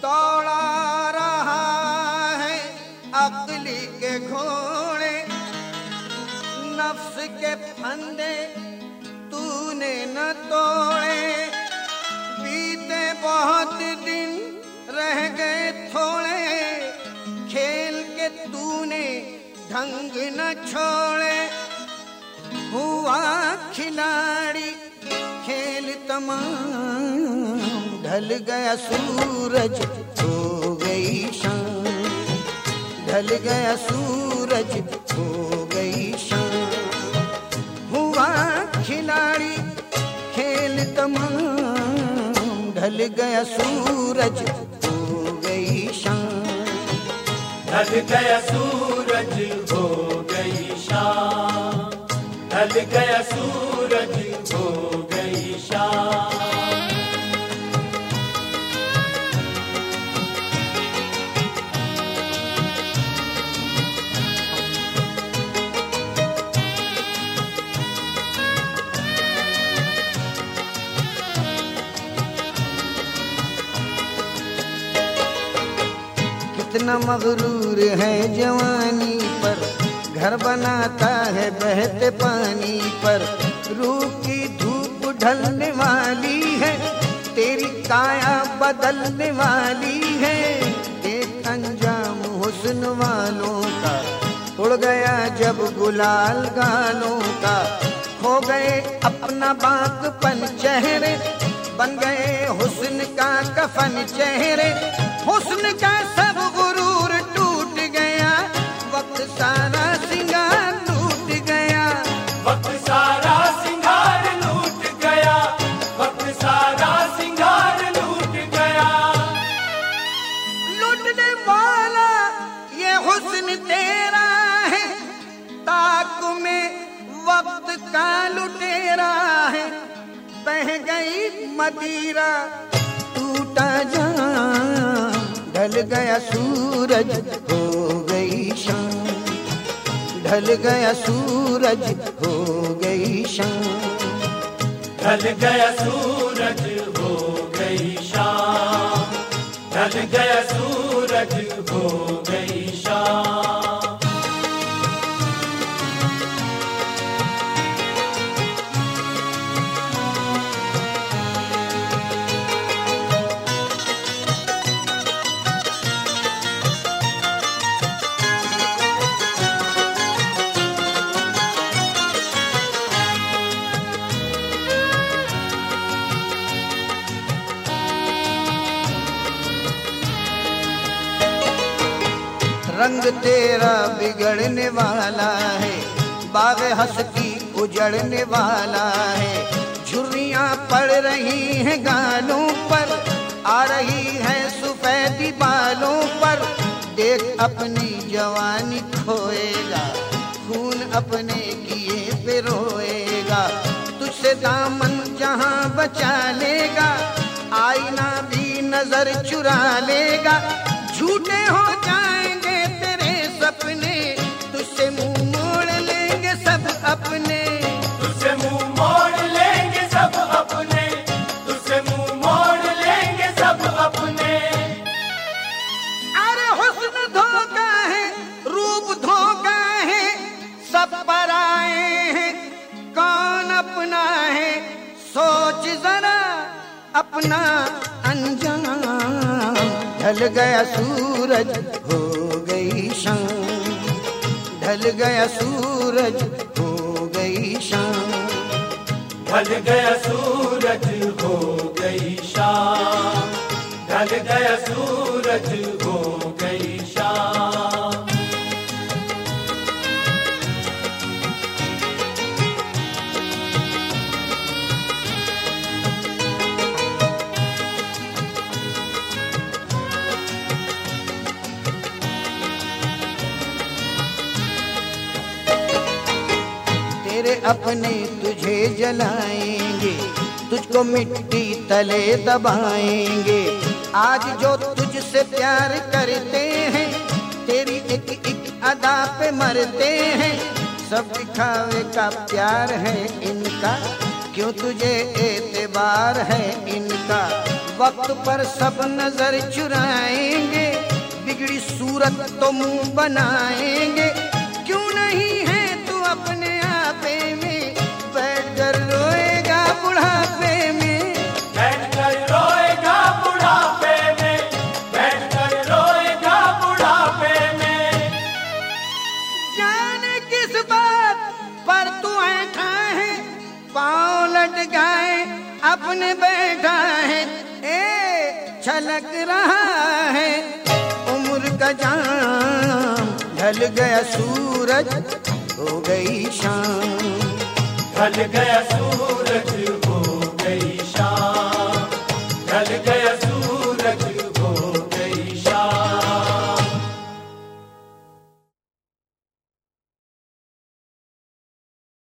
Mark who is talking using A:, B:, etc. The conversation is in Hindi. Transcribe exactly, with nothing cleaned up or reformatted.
A: दौड़ा रहा है अक्ली के घोड़े, नफ्स के फंदे तूने न तोड़े, बीते बहुत दिन रह गए थोड़े, खेल के तूने ढंग न छोड़े, हुआ खिलाड़ी खेल तमाम, ढल गया सूरज हो गई शाम, ढल गया सूरज हो गई शाम, हुआ खिलाड़ी खेल तमाम, ढल गया सूरज हो गई शाम,
B: ढल गया सूरज हो गई शाम, ढल गया सूरज हो गई शाम।
A: कितना मगरूर है जवानी पर, घर बनाता है बहते पानी पर, रूह की धूप ढलने वाली है, तेरी काया बदलने वाली है, एक अंजाम हुस्न वालों का उड़ गया जब गुलाल गालों का, खो गए अपना बाकपन चेहरे, बन गए हुस्न का कफन चेहरे, हुस्न का सब गुरूर टूट गया, वक्त सारा सिंगार लूट गया,
B: वक्त सारा सिंगार लूट गया, वक्त सारा सिंगार लूट गया।
A: लूटने वाला ये हुस्न तेरा है, ताक में वक्त का लुटेरा है, बह गई मदिरा टूटा जाम, ढल गया सूरज हो गई शाम, ढल गया सूरज हो गई शाम,
B: ढल गया सूरज हो गई शाम, ढल गया सूरज हो गई शाम।
A: रंग तेरा बिगड़ने वाला है, बाग हंसती उजड़ने वाला है, झुर्रियां पड़ रही हैं गालों पर, आ रही है सफेदी बालों पर, देख अपनी जवानी खोएगा, खून अपने किए पे रोएगा, तुझसे दामन जहां बचा लेगा, आईना भी नजर चुरा लेगा, झूठे हो जाएंगे तेरे सपने, तुझसे मुंह मोड़ लेंगे सब अपने,
B: तुझसे मुंह मोड़ लेंगे सब अपने, तुझसे मुंह मोड़ लेंगे सब अपने।
A: अरे हुस्न धोखा है, रूप धोखा है, सब पराए हैं, कौन अपना है, सोच जरा अपना अंजाम, ढल गया सूरज हो गई शाम, ढल गया सूरज हो गई शाम,
B: ढल गया सूरज हो गई शाम, ढल गया सूरज हो गई शाम।
A: तेरे अपने तुझे जलाएंगे, तुझको मिट्टी तले दबाएंगे, आज जो तुझसे प्यार करते हैं, तेरी एक एक अदा पे मरते हैं, सब दिखावे का प्यार है इनका, क्यों तुझे एतबार है इनका, वक्त पर सब नजर चुराएंगे, बिगड़ी सूरत तो मुंह बनाएंगे। क्यों नहीं है तू अपने आपे में, बैठ कर रोएगा बुढ़ापे में।
B: बैठ कर रोएगा बुढ़ापे में, बैठ कर रोएगा बुढ़ापे में।
A: जाने किस बात पर तू ऐठा है, पाँव लटकाए अपने बैठा है। ए छलक रहा है उम्र का जाम, ढल गया सूरज हो गई शाम।
B: ढल गया सूरज